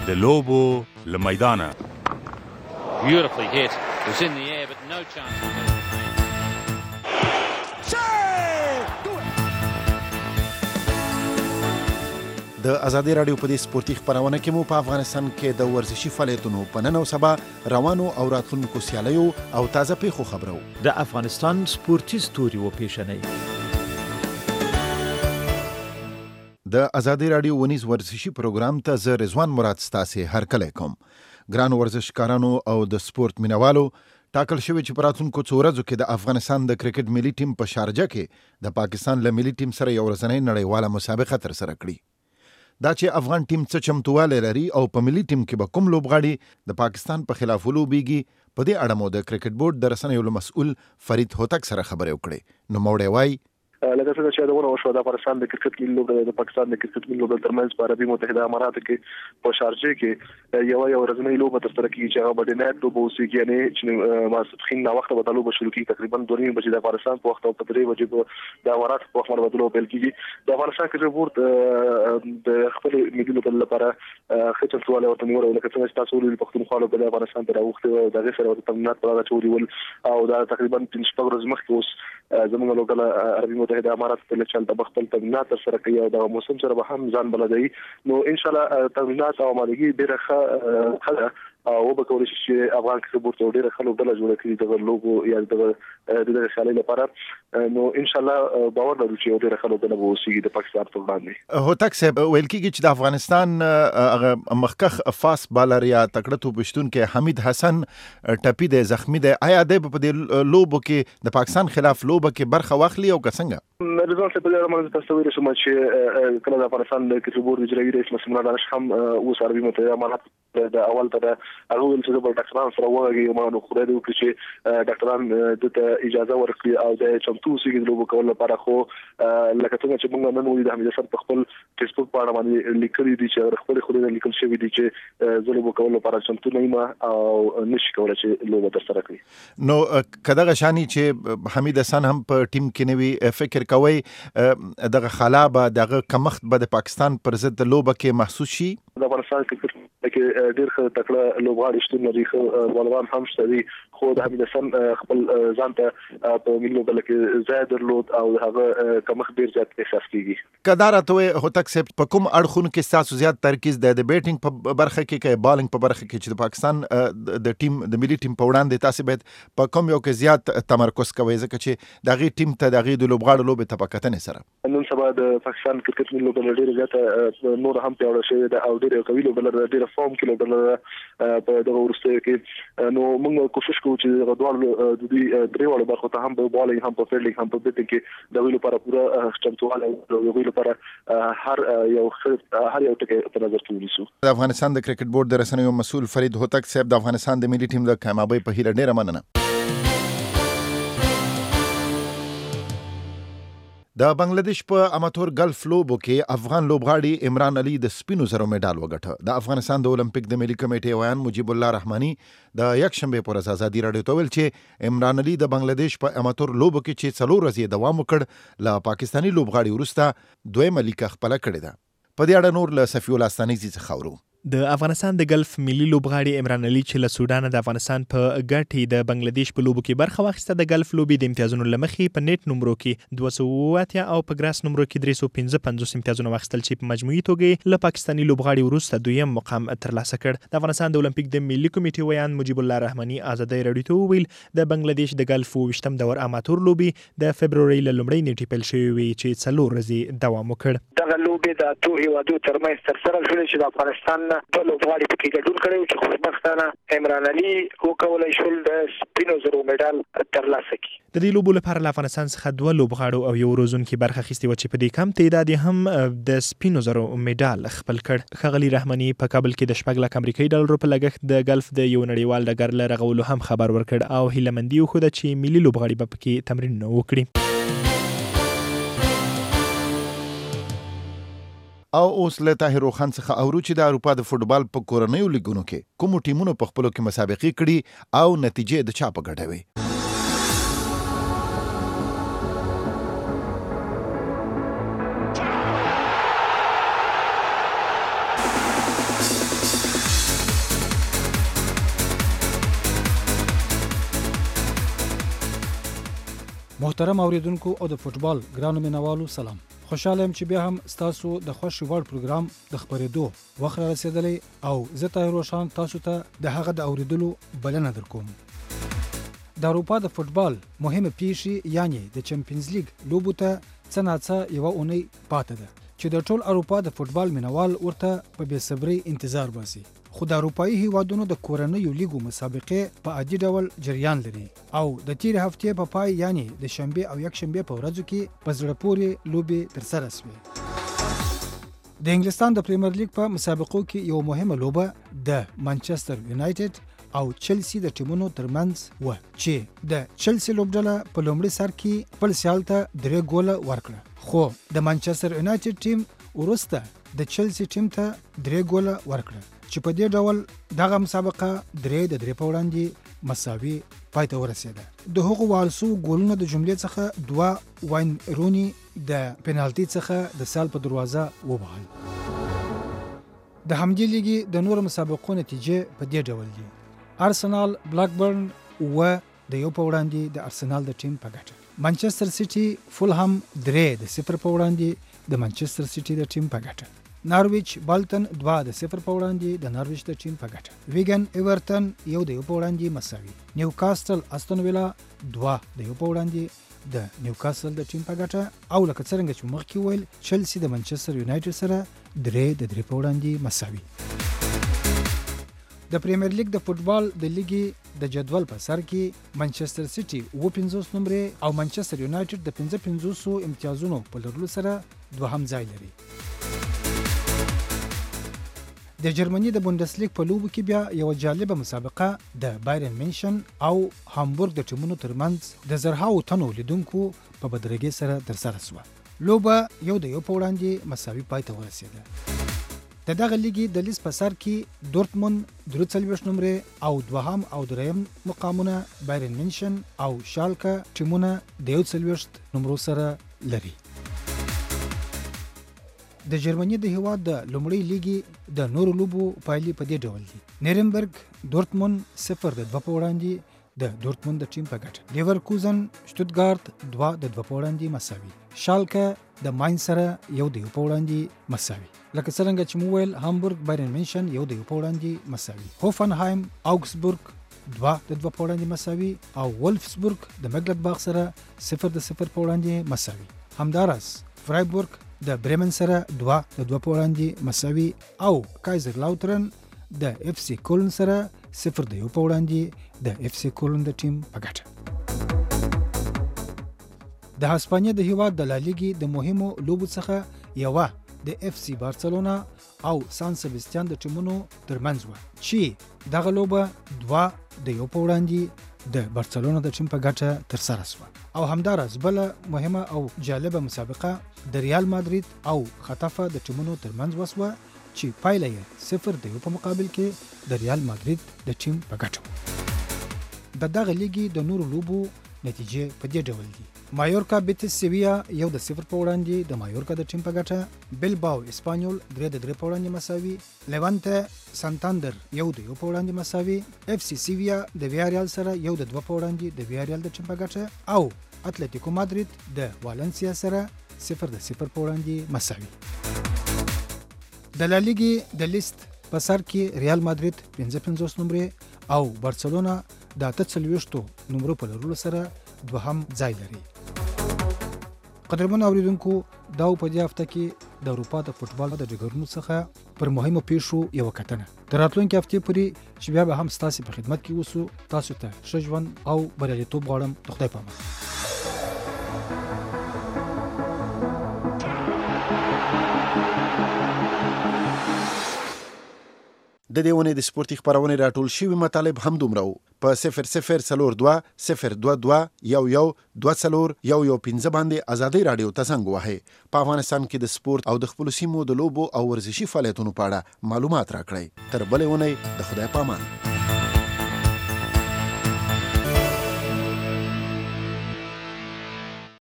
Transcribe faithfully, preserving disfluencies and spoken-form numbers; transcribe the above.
د لوبو له میدانه. Beautifully hit. It was in the air but no chance of it. د ازادي رادیو په دې سپورتي خبرونه کې مو په افغانستان کې د ورزشي فعالیتونو په نن او سبا روانو او راتلونکو سیالیو او تازه پیښو خبرو. د افغانستان سپورتي ستوري و پیشنۍ. د ازادي رادیو ونیز ورزشي پروګرام ته زه رضوان مراد ستاسې هرکلی کوم. ګرانو ورزشکارانو او د سپورت مینوالو، ټاکل شوی چې په راتلونکو څو ورځو کې د افغانستان د کرکټ ملي ټیم په شارجه کې د پاکستان له ملي ټیم سره یو ورځنۍ نړیواله مسابقه ترسره کړي. دا چې افغان ټیم څه چمتوالی لري او په ملي ټیم کې به کوم لوبغاړي د پاکستان په خلاف ولوبېږي، په دې اړه مو د کرکټ بورډ د رسنیو له مسؤل فرید هوتک سره خبرې وکړې. نوموړی وایي لکه څنګه چې یادونه وشوه د افغانستان د کرکټ ملي لوبډله د پاکستان د کرکټ ملي لوبډلې ترمنځ په عربي متحده اماراتو کې په شارجه کې یو یو ورځنۍ لوبه ترسره کیږي چې هغه د نایټ لوبه اوسي، یعنی چې ماسپښین نا وخت به لوبه شروع کیږي تقریبا دوه نیمې بجې د افغانستان په وخت او په درې بجې د امارات په وخت باندې لوبه پیل کیږي. د افغانستان کرکټ بورډ د خپل ملي لوبډلې لپاره ښه چمتوالی ورته نیولی، لکه څنګه چې تاسو ولولئ پښتونخوا د افغانستان ته راوښتې وه، د هغې سره ورته تمرینات په هغه ونیول او دا تقریبا پنځه شپږ ورځې مخکې اوس زموږ لوبډله عربي متحده امارات ته چل د خپل تمرینات ترسره کوي او د موسم سره به هم ځان بلدوي. نو ان شاء الله تمرینات او آمادګي ډېره ښه ده او به کولی شي چې افغان کرکټ بورډ ته ډېره ښه لوبډله جوړه کړي د لوبو یا د دغه سیالۍ لپاره. نو ان شاء الله باور لرو چې ډېره ښه لوبډله به اوسېږي د پاکستان پر وړاندې. هوتک صاحب، ویل کېږي چې د افغانستان هغه مخکښ فاست بالر یا تکړه توپوشتونکی حمید حسن ټپي دی، زخمي دی. آیا دی په دې لوبو کې د پاکستان خلاف لوبه کې برخه واخلي او که څنګه؟ رضوان صاحب، په دې اړه موږ تاسو ویلی شوم چې کله د افغانستان د کرکټ بورډ اجرایي رئیس مسعود الله دانش هم اوس عربي متحده امارات د اول ته هغه ویل چې د ډاکټرانو سره وغږېږي، ما نو خدای دې وکړي چې ډاکټران دته اجازه ورکړي او د چمتو اوسېږي د لوبو کولو لپاره. خو لکه څنګه چې موږ نن ولید د حمید حسن په خپل فیسبوک باندې باندې لیکلي دي چې خپل خودي لیکل شوی دي چې د لوبو کولو لپاره چمتو نه یم او نشي کولای چې لوبه ترسره کړي. نو کداغه شانی چې حمید حسن هم په ټیم کې نوي فکر کوي دغه خلابه دغه کمښت به د پاکستان پر ضد لوبه کې محسوس شي؟ د افغانستان کرکټ کې ډېر ښه تکړه لوبغاړي شتون لري، ښه بالران هم شته دي، خو د حمید حسن خپل ځان ته په ملي لوبډله کې ځای درلود او هغه کمښت ډېر زیات احساس کېږي. که دا راته وایي هوتک صاحب، په کوم اړخونو کې ستاسو زیات ترکیز دی؟ د بیټینګ په برخه کې که بالینګ په برخه کې چې د پاکستان د ټیم د ملي ټیم په وړاندې تاسو باید په کوم یو کې زیات تمرکز کوئ، ځکه چې د هغې ټیم ته د هغې د لوبغاړو لوبې ته په کتنې سره نن سبا د پاکستان کرکټ ملي لوبډله ډېره زیاته نور هم پیاوړې شوې ده او ډېره قوي لوبډله ده، ډېره فارم کې لوبډله ده په دغه وروستیو کې. نو موږ کوشش کوو چې دغه دواړو د دوی درېواړو برخو ته هم په بالینګ هم په فیلډینګ هم په بیټینګ کې د هغوی لپاره پوره چمتوالی او د هغوی لپاره هر یو هر یو ټکی په نظر کې ونیسو. د افغانستان د کرکټ بورډ د رسنیو مسؤل فرید هوتک صاحب، د افغانستان د ملي ټیم د کامیابۍ په هیله ډېره مننه. د بنگلاديش په اماتور ګلف لوبو کې افغان لوبغاړي عمران علي د سپینو زرو میډال وګټه. د افغانستان د اولمپیک د ملي کمیټې ویان مجیب الله رحماني د یکشنبه پر ورځ ازادي راډیو ته ویل چې عمران علي د بنگلاديش په اماتور لوبو کې چې څلور ورځې دوام وکړ، له پاکستاني لوبغاړي وروسته دویمه لیکه خپله کړې ده. په دې اړه نور له صفي الله ستانکزي څخه اورو. د افغانستان د ګلف ملي لوبغاړي عمران علي چې له سودان د افغانستان په ګټې د بنگلاديش په لوبو کې برخه واخیسته، د ګلف لوبې د امتیازونو له مخې په نیټ نمرو کې دوه سوه اتیا او په ګراس نمرو کې درې سوه پنځه پنځوس امتیازونه واخیستل، چې په مجموعي توګه له پاکستاني لوبغاړي وروسته دویم مقام ترلاسه کړ. د افغانستان د اولمپیک د ملي کمیټې ویان مجیب الله رحماني ازادي راډیو ته وویل د بنگلاديش د ګلف اوویشتم دور اماتور لوبې د فبرورۍ له لومړۍ نیټې پیل شوې وې چې څلور ورځې دوام وکړ. دغه لوبې د اتو هیوادو ترمنځ ترسره شولې چې د افغانستان دوه لوبغاړي کې ګډون کړی چې خوشبختانه عمران علي وکولای شول د سپینو زرو میډال ترلاسه کړي. د دې لوبو لپاره له افغانستان څخه دوه لوبغاړو او یو روزونکي برخه اخیستې وه چې په دې کم تعداد یې هم د سپینو زرو میډال خپل کړ. ښاغلي رحماني په کابل کې د شپږ لک امریکایي ډالرو په لګښت د ګلف د یو نړیوال ډګر له رغولو هم خبر ورکړ او هیلهمندي وښوده چې ملي لوبغاړي به پکې تمرینونه وکړي. او اوس له طاهر روخان څخه اورو چې د اروپا د فوټبال په کورنیو لیګونو کې کومو ټیمونو په خپلو کې مسابقې کړي او نتیجې د چا په ګټه وي. محترم اوریدونکو او د فوتبال ګرانو مینوالو سلام. خوشاله یم چې بیا هم ستاسو د خوښ وړ پروګرام د خبرېدو وخت را رسېدلی او زه طاهر روشان تاسو ته د هغه د اوریدلو بلنه درکوم. د اروپا د فوتبال مهمه پیښې یعنی د چمپیونز لیګ لوبو ته څه ناڅه یوه اونۍ پاتې ده چې د ټول اروپا د فوتبال مینوال ورته په بې صبرۍ انتظار باسي. خو د اروپایي هیوادونو د کورنیو لیګو مسابقې په عادي ډول جریان لري او د تیرې هفتې په پای یعنی د شنبې او یکشنبې په ورځو کې په زړه پورې لوبې ترسره شوې. د انګلستان د پریمیر لیګ په مسابقو کې یو مهمه لوبه د مانچستر یونایټډ او چلسی د ټیمونو ترمنځ و چې د چلسی لوبډله په لومړي سر کې خپل سیال ته درې ګوله ورکړه، خو د مانچستر یونایټډ ټیم وروسته د چلسی ټیم ته درې ګوله ورکړه چې په دې ډول دغه مسابقه درې د درې په وړاندې مساوي پای ته ورسېده. د هغو والسو ګولونو د جملې څخه دوه واین رونی د پنالټي څخه د سال په دروازه وبهل. د همدې لیګي د نورو مسابقو نتیجې په دې ډول دي: ارسنال بلاکبرن و د یو په وړاندې د ارسنال د ټیم په ګټه، مانچستر سیټي فولهام درې د صفر په وړاندې د مانچستر سیټي د ټیم په ګټه، نارویچ بالټن دوه د صفر په وړاندې د نارویچ د ټیم په ګټه، ویګن ایورټن یو د یو په وړاندې مساوي، نیوکاسټل استون ویلا دوه د یو په وړاندې د نیوکاسل د ټیم په ګټه او لکه څرنګه چې مخکې ویل چلسی د منچستر یونایټډ سره درې د درې په وړاندې مساوي. د پریمیر لیګ د فوتبال د لیګي د جدول په سر کې منچستر سیټي اوه پنځوس نمرې او منچستر یونایټډ د پنځه پنځوسو امتیازونو په لرلو سره دوهم ځای لري. د جرمني د بوندسلیګ په لوبو کې بیا یو جالبه مسابقه د بایرن منشن او هامبورګ د ټیمونو ترمنځ د زرهاو تنو لیدونکو په بدرګۍ سره ترسره شوه. لوبه یو د یو په وړاندې مساوي پای ته ورسېده. د دغه لیګي د لیست په سر کې دورتموند درې څلوېښت نمرې او دوهم او دریم مقامونه بایرن منشن او شالکه ټیمونه د یو څلوېښت نمرو سره لري. د جرمني د هیواد د لومړۍ لیګي د نورو لوبو پایلې په دې ډول دي: نیرنبرګ دورتموند صفر د دوه په وړاندې د دورتموند د ټیم په ګټه، لیورکوزن شتوتګارت دوه د دوه په وړاندې مساوي، شالکه د ماین سره یو د یو په وړاندې مساوي، لکه څرنګه چې مو ویل هامبورګ بایرن منشن یو د یو په وړاندې مساوي، هوفنهایم آوګسبورګ دوه د دوه په وړاندې مساوي او ولفسبورګ د مګلډباخ سره صفر د صفر په وړاندې مساوي. همداراز فرایبورګ د برمن سره دوه د دوه په وړاندې مساوي او کایزر لاوترن د اف سی کولن سره صفر د یو په وړاندې د اف سی کولن د ټیم په ګټه. د هسپانیا د هیواد د لالیګي د مهمو لوبو څخه یوه د اف سی بارسلونا او سان سبستیان د ټیمونو ترمنځ و چې دغه لوبه دوه د یو په وړاندې د بارسلونا د ټیم په ګټه ترسره شوه. او همداراز بله مهمه او جالبه مسابقه د ریال مادرید او خطافه د ټیمونو ترمنځ وسوه چې پایله یې صفر د یو په مقابل کې د ریال مادرید د ټیم په ګټه و. د دغه لیګي د نورو لوبو نتیجې په دې ډول دي: مایورکا بیتس سیویا یو د صفر په وړاندې د مایورکا د ټیم په ګټه، بلباو اسپانیول درې د درې په وړاندې مساوي، لیوانته سانتاندر یو د یو په وړاندې مساوي، اف سی سیویا د ویاریال سره یو د دوه په وړاندې د ویاریال د ټیم په ګټه او اتلتیکو مادرید د والنسیا سره صفر د صفر په وړاندې مساوي. د لالیګي د لیست په سر کې ریال مادرید پنځه پنځوس نمرې او بارسلونا د اته څلوېښتو نمرو په لرلو سره دوهم ځای لري. قدرمن اوریدونکو دا په دې هفته کې د اروپا د فوتبال د ډګرونو څخه پر مهمو پیښو یو کتنه. تر راتلونکي هفتې پورې چې بیا به هم ستاسو په خدمت کې اوسو. تاسو ته ښه ژوند او بریالیتوب غواړم. د خدای په امان. د دې ونې د سپورتي خبرونې راټول شوي مطالب هم دومره وو. په صفر صفر څلور دوه صفر دوه دوه یو یو دوه څلور یو یو پنځه باندې ازادي رادیو ته زنګ وهئ. په افغانستان کې د سپورت او د خپلو سیمو د لوبو او ورزشي فعالیتونو په اړه معلومات راکړئ. تر بلې ونې د خدای په امان.